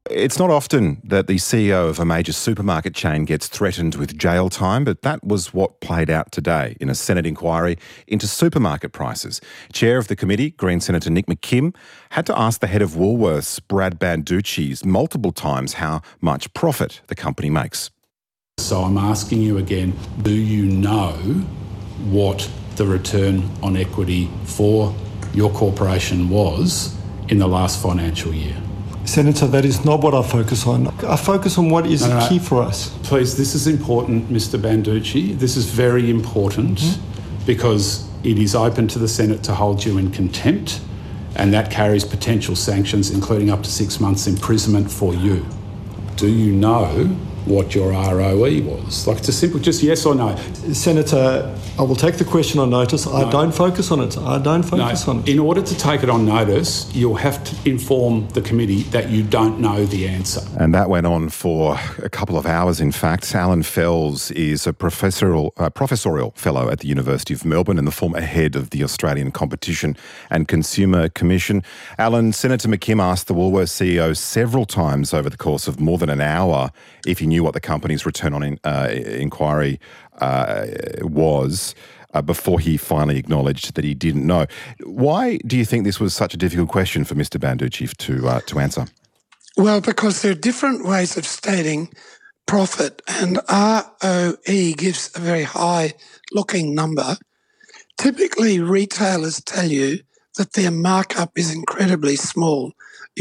It's not often that the CEO of a major supermarket chain gets threatened with jail time, but that was what played out today in a Senate inquiry into supermarket prices. Chair of the committee, Green Senator Nick McKim, had to ask the head of Woolworths, Brad Banducci, multiple times how much profit the company makes. So I'm asking you again, do you know what the return on equity for your corporation was in the last financial year? Senator, that is not what I focus on. I focus on what is key for us. Please, this is important, Mr. Banducci. This is very important because it is open to the Senate to hold you in contempt, and that carries potential sanctions, including up to 6 months imprisonment for you. Do you know what your ROE was? Like, it's a simple, just yes or no. Senator, I will take the question on notice. I don't focus on it. In order to take it on notice, you'll have to inform the committee that you don't know the answer. And that went on for a couple of hours, in fact. Alan Fels is a professorial fellow at the University of Melbourne and the former head of the Australian Competition and Consumer Commission. Alan, Senator McKim asked the Woolworths CEO several times over the course of more than an hour if he knew what the company's return on inquiry was before he finally acknowledged that he didn't know. Why do you think this was such a difficult question for Mr. Banducci to answer? Well, because there are different ways of stating profit, and ROE gives a very high-looking number. Typically, retailers tell you that their markup is incredibly small,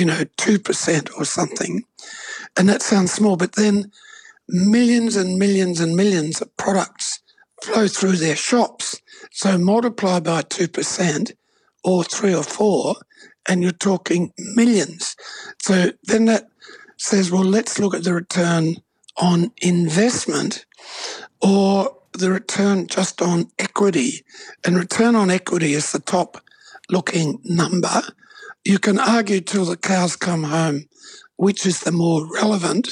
2% or something, and that sounds small, but then millions and millions and millions of products flow through their shops. So multiply by 2% or 3 or 4 and you're talking millions. So then that says, well, let's look at the return on investment or the return just on equity. And return on equity is the top looking number. You can argue till the cows come home which is the more relevant,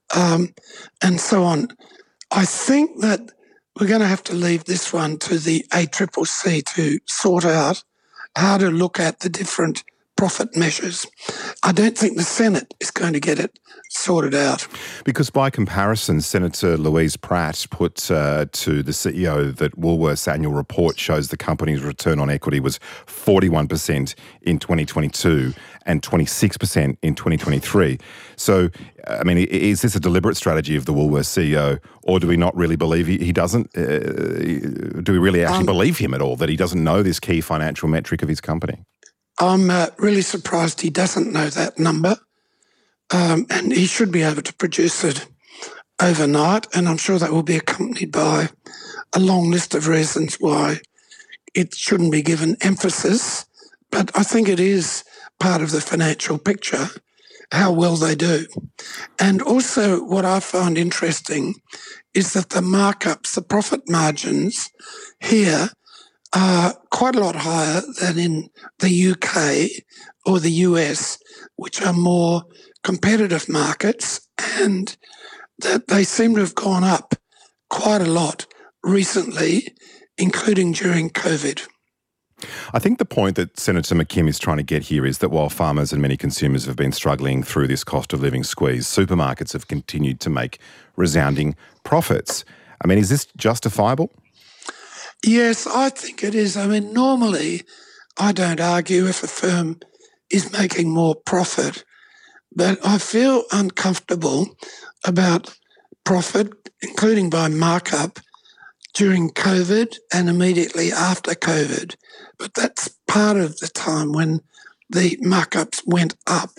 and so on. I think that we're going to have to leave this one to the ACCC to sort out how to look at the different profit measures. I don't think the Senate is going to get it sorted out. Because by comparison, Senator Louise Pratt put to the CEO that Woolworths' annual report shows the company's return on equity was 41% in 2022 and 26% in 2023. So, I mean, is this a deliberate strategy of the Woolworths CEO, or do we not really believe he doesn't? Do we really actually believe him at all, that he doesn't know this key financial metric of his company? I'm really surprised he doesn't know that number, and he should be able to produce it overnight, and I'm sure that will be accompanied by a long list of reasons why it shouldn't be given emphasis, but I think it is part of the financial picture, how well they do. And also what I find interesting is that the markups, the profit margins here are quite a lot higher than in the UK or the US, which are more competitive markets, and that they seem to have gone up quite a lot recently, including during COVID. I think the point that Senator McKim is trying to get here is that while farmers and many consumers have been struggling through this cost of living squeeze, supermarkets have continued to make resounding profits. I mean, is this justifiable? Yes, I think it is. I mean, normally I don't argue if a firm is making more profit, but I feel uncomfortable about profit, including by markup, during COVID and immediately after COVID. But that's part of the time when the markups went up.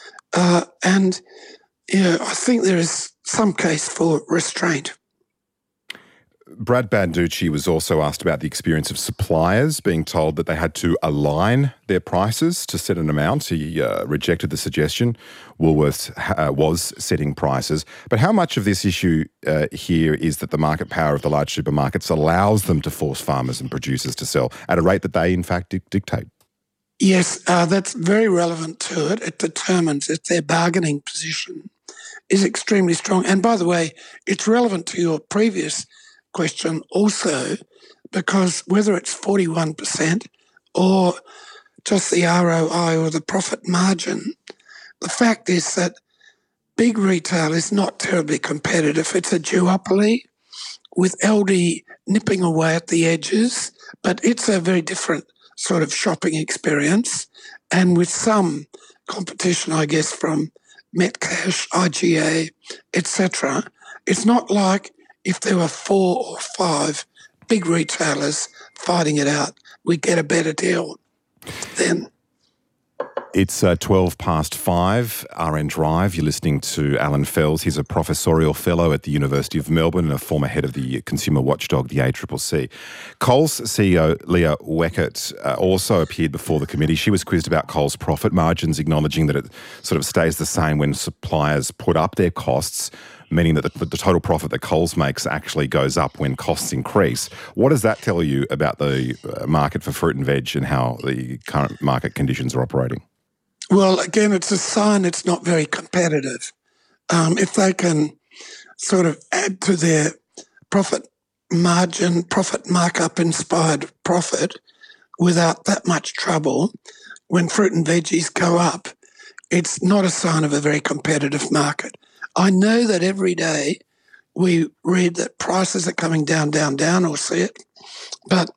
And I think there is some case for restraint. Brad Banducci was also asked about the experience of suppliers being told that they had to align their prices to set an amount. He rejected the suggestion. Woolworths was setting prices. But how much of this issue here is that the market power of the large supermarkets allows them to force farmers and producers to sell at a rate that they, in fact, dictate? Yes, that's very relevant to it. It determines if their bargaining position is extremely strong. And by the way, it's relevant to your previous question also, because whether it's 41% or just the ROI or the profit margin, the fact is that big retail is not terribly competitive. It's a duopoly with Aldi nipping away at the edges, but it's a very different sort of shopping experience, and with some competition, I guess, from Metcash, IGA, etc. It's not like if there were 4 or 5 big retailers fighting it out, we'd get a better deal then. It's 5:12, RN Drive. You're listening to Alan Fells. He's a professorial fellow at the University of Melbourne and a former head of the consumer watchdog, the ACCC. Coles CEO Leah Weckert also appeared before the committee. She was quizzed about Coles' profit margins, acknowledging that it sort of stays the same when suppliers put up their costs, meaning that the total profit that Coles makes actually goes up when costs increase. What does that tell you about the market for fruit and veg and how the current market conditions are operating? Well, again, it's a sign it's not very competitive. If they can sort of add to their profit margin, profit markup inspired profit without that much trouble, when fruit and veggies go up, it's not a sign of a very competitive market. I know that every day we read that prices are coming down, down, down, or see it, but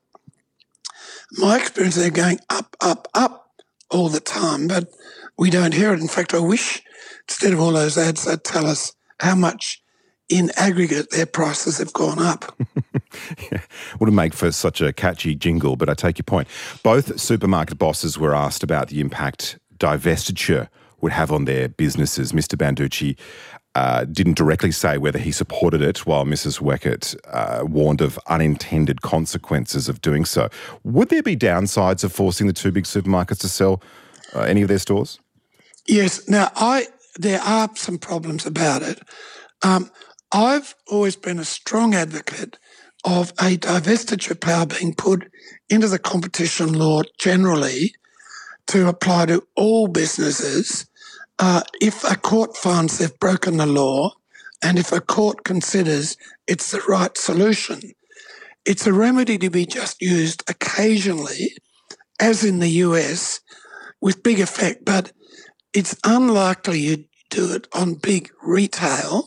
my experience, they're going up, up, up all the time, but we don't hear it. In fact, I wish instead of all those ads, they'd tell us how much in aggregate their prices have gone up. Yeah, wouldn't make for such a catchy jingle, but I take your point. Both supermarket bosses were asked about the impact divestiture would have on their businesses. Mr. Banducci didn't directly say whether he supported it, while Mrs. Weckert warned of unintended consequences of doing so. Would there be downsides of forcing the 2 big supermarkets to sell any of their stores? Yes. Now, there are some problems about it. I've always been a strong advocate of a divestiture power being put into the competition law generally to apply to all businesses if a court finds they've broken the law and if a court considers it's the right solution. It's a remedy to be just used occasionally, as in the US, with big effect, but it's unlikely you'd do it on big retail.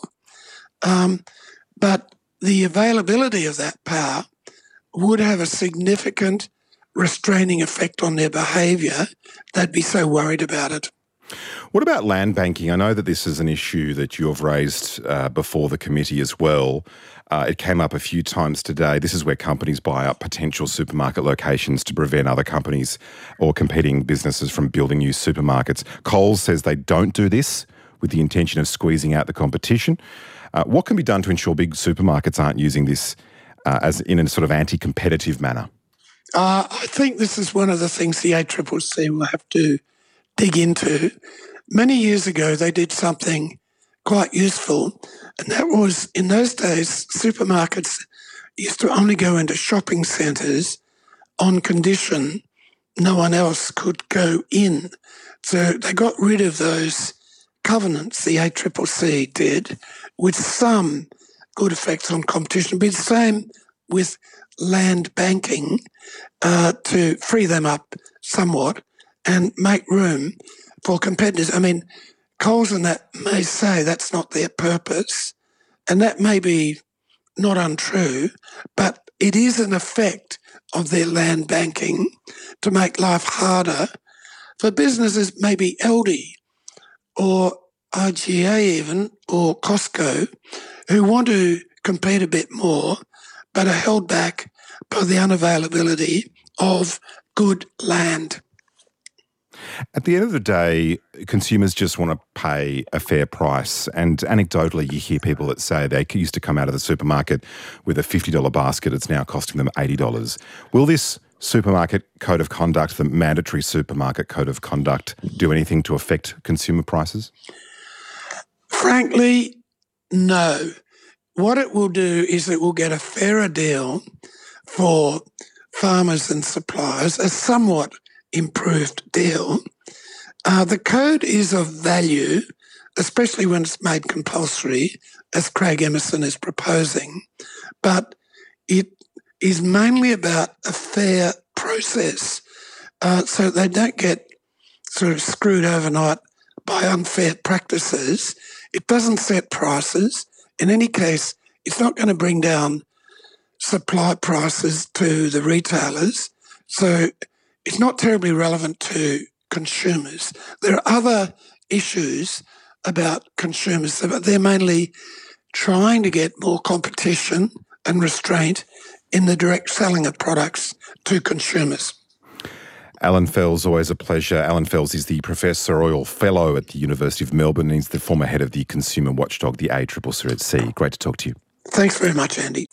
But the availability of that power would have a significant restraining effect on their behaviour. They'd be so worried about it. What about land banking? I know that this is an issue that you have raised before the committee as well. It came up a few times today. This is where companies buy up potential supermarket locations to prevent other companies or competing businesses from building new supermarkets. Coles says they don't do this with the intention of squeezing out the competition. What can be done to ensure big supermarkets aren't using this as in a sort of anti-competitive manner? I think this is one of the things the ACCC will have to dig into. Many years ago, they did something quite useful, and that was, in those days, supermarkets used to only go into shopping centres on condition no one else could go in. So they got rid of those covenants, the ACCC did, with some good effects on competition. But the same with land banking to free them up somewhat and make room for competitors. I mean, Coles and that may say that's not their purpose, and that may be not untrue, but it is an effect of their land banking to make life harder for businesses, maybe Aldi or IGA even, or Costco, who want to compete a bit more but are held back by the unavailability of good land. At the end of the day, consumers just want to pay a fair price. And anecdotally, you hear people that say they used to come out of the supermarket with a $50 basket. It's now costing them $80. Will this supermarket code of conduct, the mandatory supermarket code of conduct, do anything to affect consumer prices? Frankly, no. What it will do is it will get a fairer deal for farmers and suppliers, a somewhat improved deal. The code is of value, especially when it's made compulsory, as Craig Emerson is proposing, but it is mainly about a fair process, so they don't get sort of screwed overnight by unfair practices. It doesn't set prices. In any case, it's not going to bring down supply prices to the retailers. So it's not terribly relevant to consumers. There are other issues about consumers, but they're mainly trying to get more competition and restraint in the direct selling of products to consumers. Alan Fels, always a pleasure. Alan Fels is the Professorial Fellow at the University of Melbourne. He's the former head of the consumer watchdog, the ACCC. Great to talk to you. Thanks very much, Andy.